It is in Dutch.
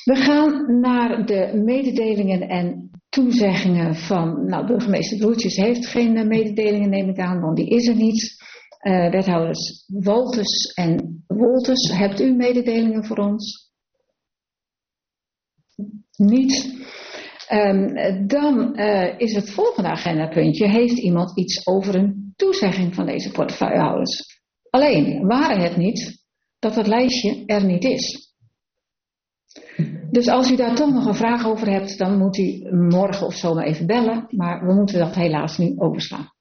We gaan naar de mededelingen en toezeggingen van, burgemeester Broertjes heeft geen mededelingen, neem ik aan, want die is er niet. Wethouders Wolters en Wolters, hebt u mededelingen voor ons? Niet. Dan is het volgende agendapuntje, heeft iemand iets over een toezegging van deze portefeuillehouders? Alleen, waren het niet dat het lijstje er niet is. Dus als u daar toch nog een vraag over hebt, dan moet u morgen of zo maar even bellen. Maar we moeten dat helaas nu overslaan.